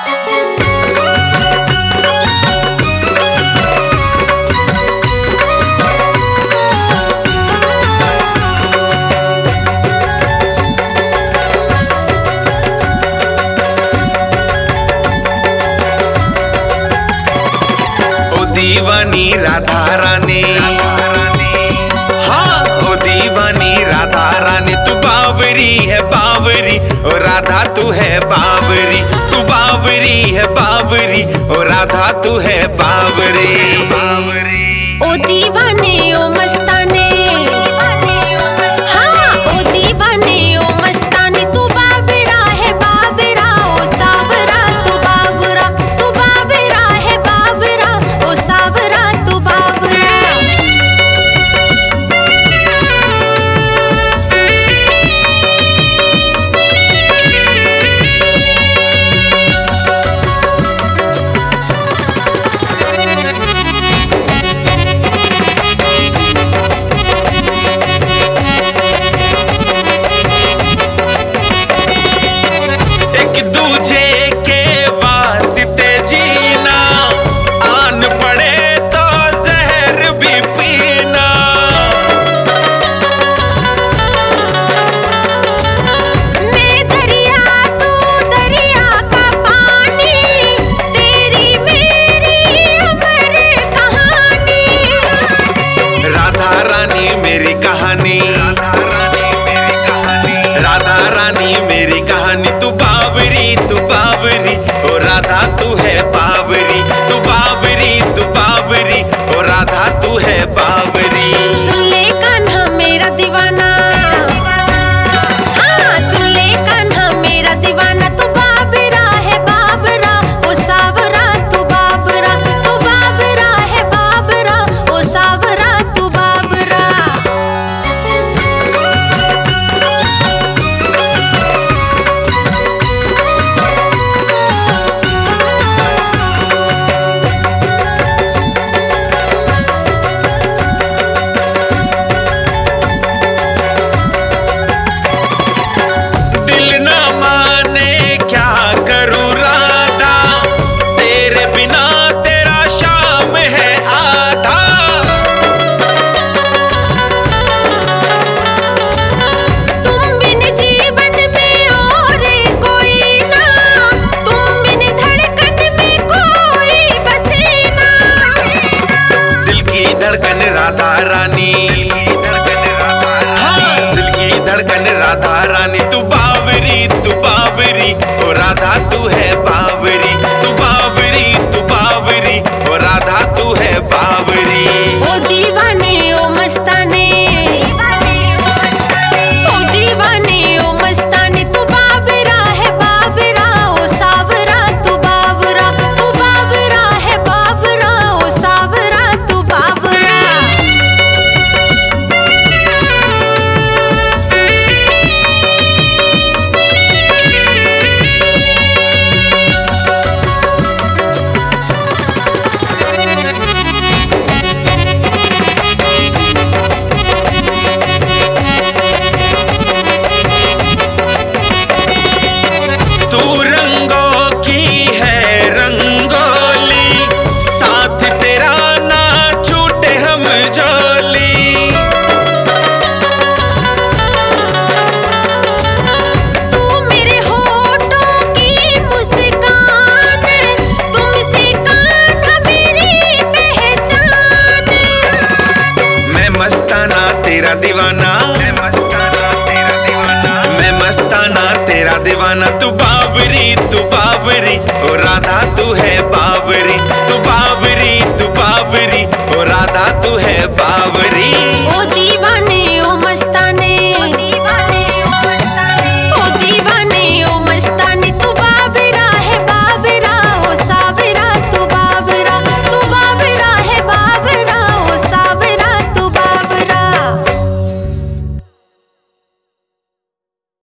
दीवानी राधा रानी, हाँ ओ दीवानी राधा रानी, तू बावरी है बावरी, ओ राधा तू है बावरी, तू बावरी है बावरी, ओ राधा तू है बावरी। ओ दीवाने ओ मस्ताने, हाँ ओ दीवाने ओ मस्ताने, तू बावरा है बावरा, ओ सावरा तू बावरा, तू बावरा है बावरा, ओ सावरा तू बावरा। राधा रानी मेरी कहानी, तू बावरी ओ राधा तू है बावरी, तू बावरी ओ राधा तू है बावरी। सुन ले कान्हा मेरा दीवाना, हाँ सुन ले कान्हा मेरा दीवाना, तू बावरा है बावरा, ओ सावरा तू बावरा, तू बावरा है बावरा, ओ सावरा तू बावरा। राधा रानी, हाँ दिल की धड़कन राधा रानी, तू बावरी ओ राधा तू है बावरी, तू बावरी ओ राधा तू है बावरी। ओ दीवाने ओ मस्ताने, ओ दीवाने ओ मस्ताने, तू बावरा है बावरा, ओ सावरा तू बावरा, तू बावरा है बावरा, ओ सावरा तू बावरा। तेरा दीवाना, मैं मस्ताना तेरा दीवाना, तू बावरी ओ राधा तू है बावरी, तू बावरी ओ राधा तू है बावरी।